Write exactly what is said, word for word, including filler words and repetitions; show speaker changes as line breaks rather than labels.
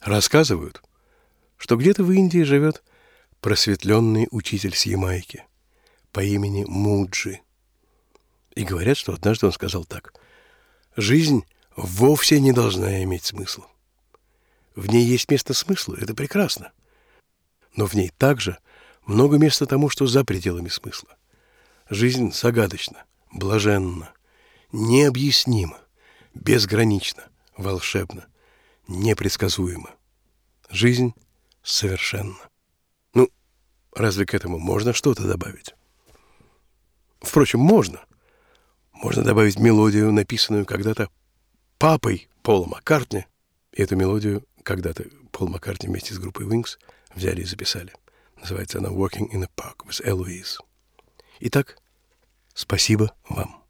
Рассказывают, что где-то в Индии живет просветленный учитель с Ямайки по имени Муджи. И говорят, что однажды он сказал так: «Жизнь вовсе не должна иметь смысла. В ней есть место смысла, это прекрасно. Но в ней также много места тому, что за пределами смысла. Жизнь загадочна, блаженна, необъяснима, безгранична, волшебна, непредсказуема. Жизнь совершенна». Ну, разве к этому можно что-то добавить? Впрочем, можно. Можно добавить мелодию, написанную когда-то папой Пола Маккартни. И эту мелодию когда-то Пол Маккартни вместе с группой Wings взяли и записали. Называется она «Walking in a Park with Eloise». Итак, спасибо вам.